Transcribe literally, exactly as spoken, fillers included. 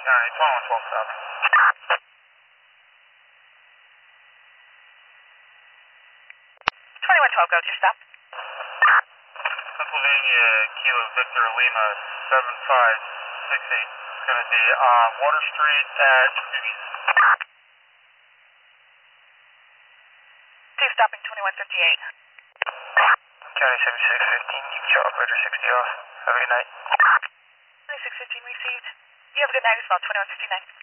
County, twenty-one twelve stop. twenty-one twelve, go to your stop. Pennsylvania, Kilo Victor Lima, seven five six eight. It's going to be on Water Street at Hughes. Two stopping twenty-one fifty-eight. County seventy-six fifteen, you can show operator sixty off. Have a good night. twenty-six fifteen received. You have a good night as well, twenty-one fifty-nine.